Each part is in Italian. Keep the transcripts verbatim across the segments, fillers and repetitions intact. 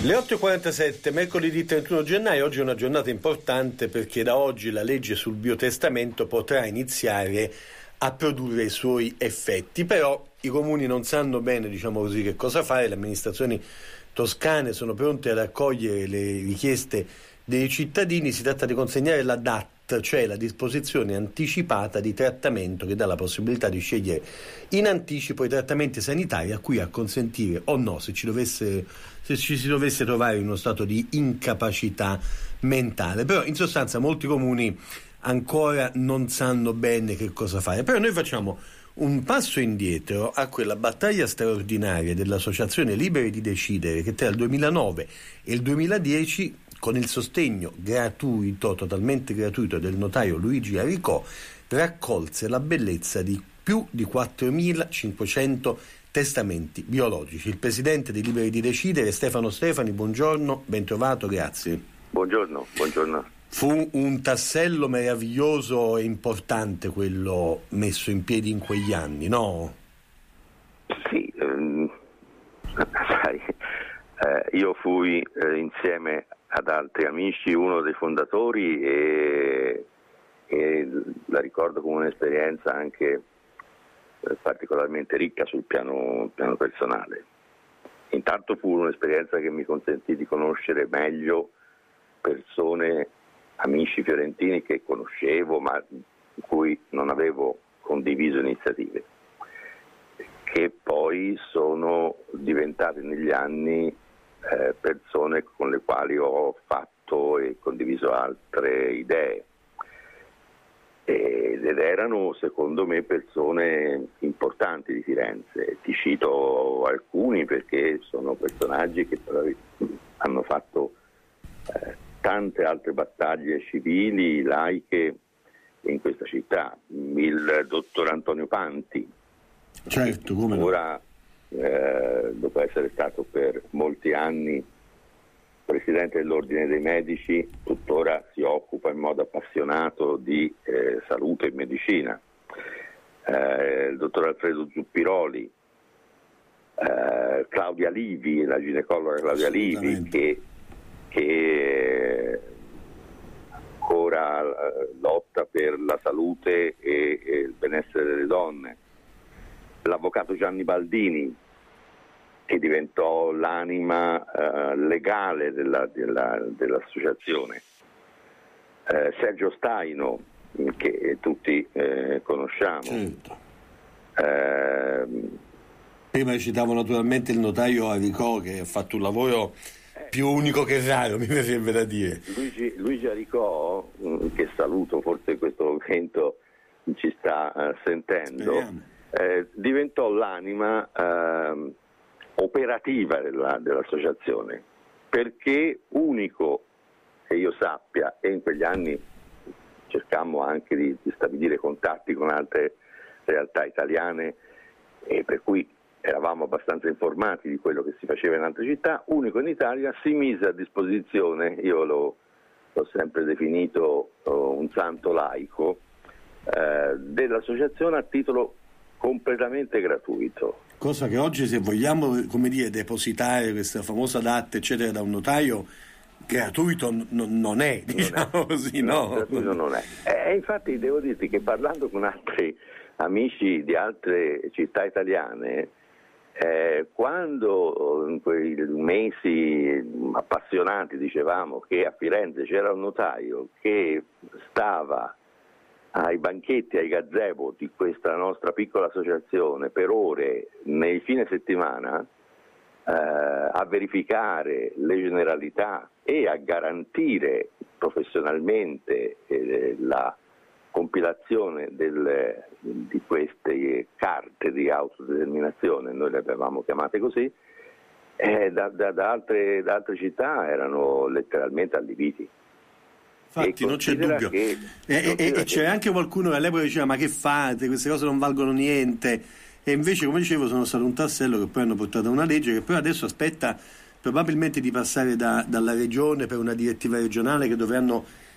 Le otto e quarantasette, mercoledì trentuno gennaio. Oggi è una giornata importante perché da oggi la legge sul biotestamento potrà iniziare a produrre i suoi effetti, però i comuni non sanno bene, diciamo così, che cosa fare. Le amministrazioni toscane sono pronte ad accogliere le richieste dei cittadini. Si tratta di consegnare la D A T, cioè la disposizione anticipata di trattamento, che dà la possibilità di scegliere in anticipo i trattamenti sanitari a cui acconsentire o no se ci dovesse, se ci si dovesse trovare in uno stato di incapacità mentale. Però in sostanza molti comuni ancora non sanno bene che cosa fare. Però noi facciamo un passo indietro a quella battaglia straordinaria dell'Associazione Liberi di Decidere, che tra il duemilanove e il duemiladieci, con il sostegno gratuito, totalmente gratuito, del notaio Luigi Aricò, raccolse la bellezza di più di quattromilacinquecento testamenti biologici. Il presidente dei Liberi di Decidere, Stefano Stefani, buongiorno, ben trovato, grazie. Buongiorno, buongiorno. Fu un tassello meraviglioso e importante quello messo in piedi in quegli anni, no? Sì, ehm, sai, eh, io fui eh, insieme ad altri amici uno dei fondatori e, e la ricordo come un'esperienza anche eh, particolarmente ricca sul piano, piano personale. Intanto fu un'esperienza che mi consentì di conoscere meglio persone, amici fiorentini che conoscevo ma in cui non avevo condiviso iniziative, che poi sono diventate negli anni eh, persone con le quali ho fatto e condiviso altre idee, ed erano secondo me persone importanti di Firenze. Ti cito alcuni perché sono personaggi che però hanno fatto eh, tante altre battaglie civili, laiche in questa città. Il dottor Antonio Panti, certo, come ora eh, dopo essere stato per molti anni presidente dell'Ordine dei Medici, tuttora si occupa in modo appassionato di eh, salute e medicina. Eh, il dottor Alfredo Zuppiroli, eh, Claudia Livi, la ginecologa Claudia Livi, che che ancora lotta per la salute e, e il benessere delle donne, l'avvocato Gianni Baldini, che diventò l'anima eh, legale della, della, dell'associazione, eh, Sergio Staino, che tutti eh, conosciamo. Certo. Eh, Prima citavo naturalmente il notaio Aricò, che ha fatto un lavoro più unico che raro, mi verrebbe da dire. Luigi, Luigi Aricò, che saluto, forse in questo momento ci sta uh, sentendo, eh, diventò l'anima uh, operativa della, dell'associazione, perché unico che io sappia, e in quegli anni cercammo anche di, di stabilire contatti con altre realtà italiane, e per cui eravamo abbastanza informati di quello che si faceva in altre città, unico in Italia, si mise a disposizione, io lo, l'ho sempre definito oh, un santo laico, eh, dell'associazione a titolo completamente gratuito. Cosa che oggi, se vogliamo, come dire, depositare questa famosa D A T, eccetera, da un notaio, gratuito n- non è, diciamo non è. così, no? no gratuito non è. E eh, infatti devo dirti che parlando con altri amici di altre città italiane, Eh, quando in quei mesi appassionati dicevamo che a Firenze c'era un notaio che stava ai banchetti, ai gazebo di questa nostra piccola associazione per ore nei fine settimana eh, a verificare le generalità e a garantire professionalmente eh, la compilazione del, di queste carte di autodeterminazione, noi le avevamo chiamate così, eh, da, da, da, altre, da altre città erano letteralmente allibiti. Infatti non c'è dubbio. Che, e, e, e c'è che... anche qualcuno che all'epoca diceva: ma che fate, queste cose non valgono niente, e invece, come dicevo, sono stato un tassello che poi hanno portato a una legge che poi adesso aspetta probabilmente di passare da, dalla regione per una direttiva regionale, che dovranno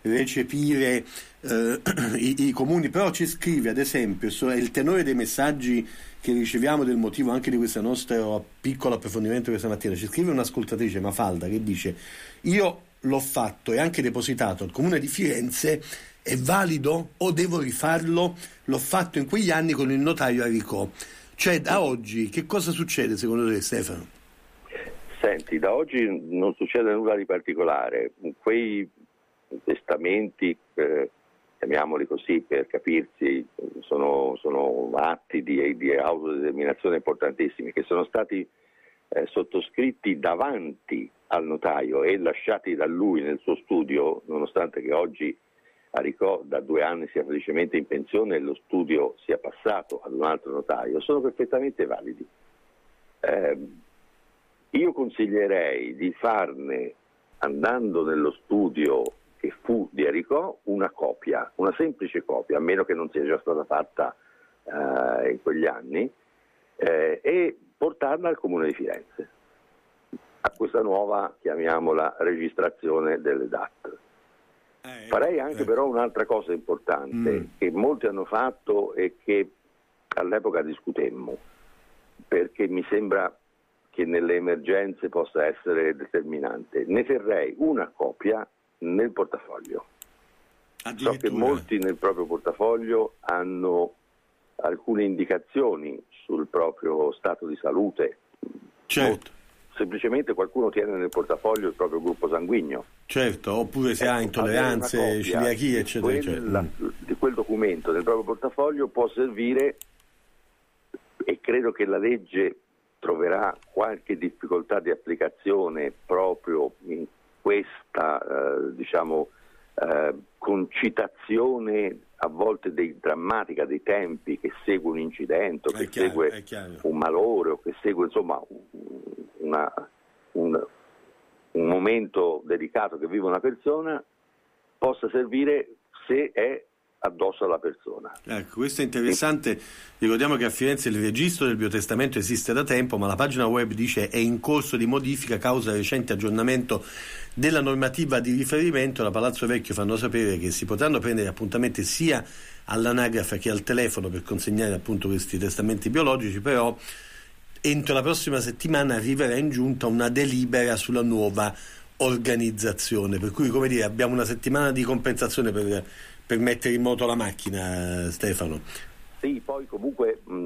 recepire eh, i, i comuni, però ci scrive ad esempio, è il tenore dei messaggi che riceviamo del motivo anche di questo nostro piccolo approfondimento questa mattina. Ci scrive un'ascoltatrice, Mafalda, che dice: io l'ho fatto e anche depositato al comune di Firenze, è valido o devo rifarlo? L'ho fatto in quegli anni con il notaio Aricò. Cioè, da oggi che cosa succede secondo te, Stefano? Senti, da oggi non succede nulla di particolare. Quei testamenti, eh, chiamiamoli così per capirsi, sono, sono atti di, di autodeterminazione importantissimi che sono stati eh, sottoscritti davanti al notaio e lasciati da lui nel suo studio, nonostante che oggi Aricò da due anni sia felicemente in pensione e lo studio sia passato ad un altro notaio, sono perfettamente validi. Eh, io consiglierei di farne, andando nello studio che fu di Aricò, una copia, una semplice copia, a meno che non sia già stata fatta eh, in quegli anni, eh, e portarla al Comune di Firenze, a questa nuova, chiamiamola, registrazione delle D A T. Eh, Farei anche eh. però un'altra cosa importante mm. che molti hanno fatto e che all'epoca discutemmo, perché mi sembra che nelle emergenze possa essere determinante. Ne terrei una copia nel portafoglio. So che molti nel proprio portafoglio hanno alcune indicazioni sul proprio stato di salute. Certo. Semplicemente qualcuno tiene nel portafoglio il proprio gruppo sanguigno. Certo, oppure se ecco, ha intolleranze, celiachie, eccetera, eccetera. Di quel documento nel proprio portafoglio può servire, e credo che la legge troverà qualche difficoltà di applicazione proprio in questa eh, diciamo eh, concitazione a volte dei, drammatica dei tempi che segue un incidente, o che chiaro, segue un malore, o che segue insomma una, un, un momento delicato che vive una persona, possa servire se è addosso alla persona. Ecco, questo è interessante. Ricordiamo che a Firenze il registro del biotestamento esiste da tempo, ma la pagina web dice è in corso di modifica causa recente aggiornamento della normativa di riferimento. La Palazzo Vecchio fanno sapere che si potranno prendere appuntamenti sia all'anagrafe che al telefono per consegnare appunto questi testamenti biologici, però entro la prossima settimana arriverà in giunta una delibera sulla nuova organizzazione, per cui, come dire, abbiamo una settimana di compensazione per per mettere in moto la macchina, Stefano. Sì, poi comunque mh,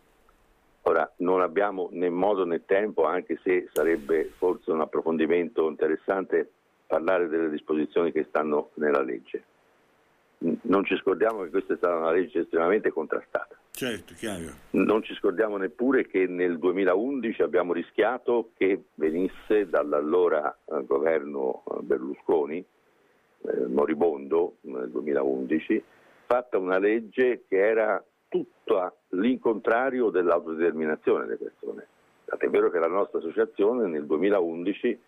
ora non abbiamo né modo né tempo, anche se sarebbe forse un approfondimento interessante parlare delle disposizioni che stanno nella legge. Non ci scordiamo che questa è stata una legge estremamente contrastata. Certo, chiaro. Non ci scordiamo neppure che nel duemilaundici abbiamo rischiato che venisse dall'allora eh, governo eh, Berlusconi, eh, moribondo nel duemilaundici, fatta una legge che era tutto l'incontrario dell'autodeterminazione delle persone. Tant'è vero che la nostra associazione nel duemilaundici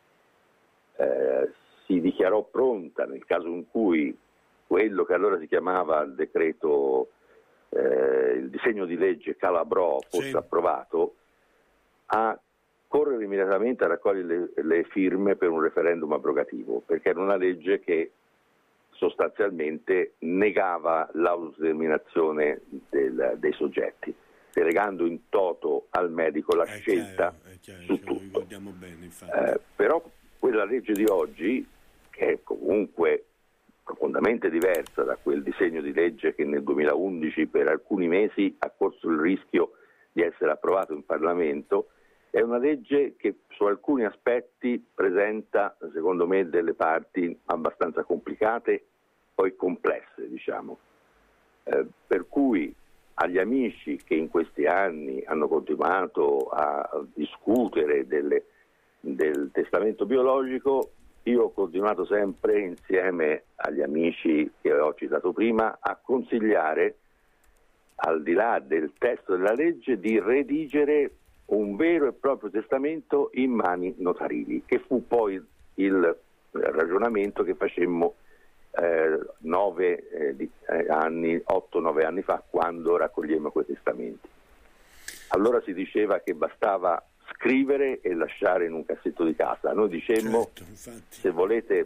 eh, si dichiarò pronta, nel caso in cui quello che allora si chiamava il decreto, eh, il disegno di legge Calabrò fosse sì. approvato, a correre immediatamente a raccogliere le, le firme per un referendum abrogativo, perché era una legge che sostanzialmente negava l'autodeterminazione del, dei soggetti, delegando in toto al medico la è scelta chiaro, è chiaro, su tutto. Ricordiamo bene, infatti. Eh, però quella legge di oggi, che è comunque profondamente diversa da quel disegno di legge che nel duemilaundici per alcuni mesi ha corso il rischio di essere approvato in Parlamento, è una legge che su alcuni aspetti presenta, secondo me, delle parti abbastanza complicate, poi complesse, diciamo. Eh, per cui agli amici che in questi anni hanno continuato a discutere delle, del testamento biologico, io ho continuato sempre, insieme agli amici che ho citato prima, a consigliare, al di là del testo della legge, di redigere un vero e proprio testamento in mani notarili, che fu poi il ragionamento che facemmo eh, nove eh, di, eh, anni, otto, nove anni fa, quando raccogliemmo quei testamenti. Allora si diceva che bastava scrivere e lasciare in un cassetto di casa. Noi dicemmo, certo, se volete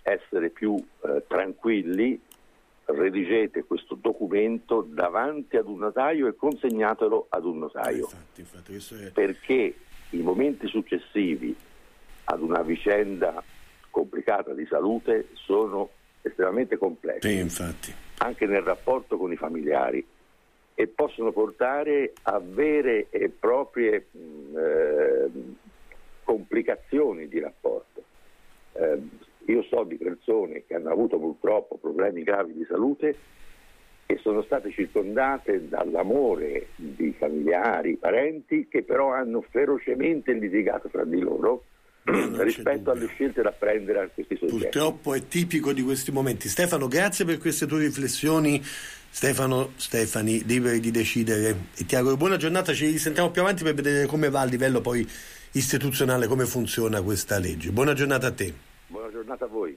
essere più eh, tranquilli, redigete questo documento davanti ad un notaio e consegnatelo ad un notaio, infatti, infatti, questo è... perché i momenti successivi ad una vicenda complicata di salute sono estremamente complessi, sì, infatti. anche nel rapporto con i familiari, e possono portare a vere e proprie mh, eh, complicazioni di rapporto. Eh, io so di persone che hanno avuto purtroppo problemi gravi di salute e sono state circondate dall'amore di familiari, parenti, che però hanno ferocemente litigato fra di loro rispetto alle scelte da prendere a questi soggetti. Purtroppo è tipico di questi momenti. Stefano, grazie per queste tue riflessioni. Stefano Stefani, liberi di decidere, e ti auguro buona giornata. Ci risentiamo più avanti per vedere come va a livello poi istituzionale, come funziona questa legge. Buona giornata a te. Buona giornata a voi.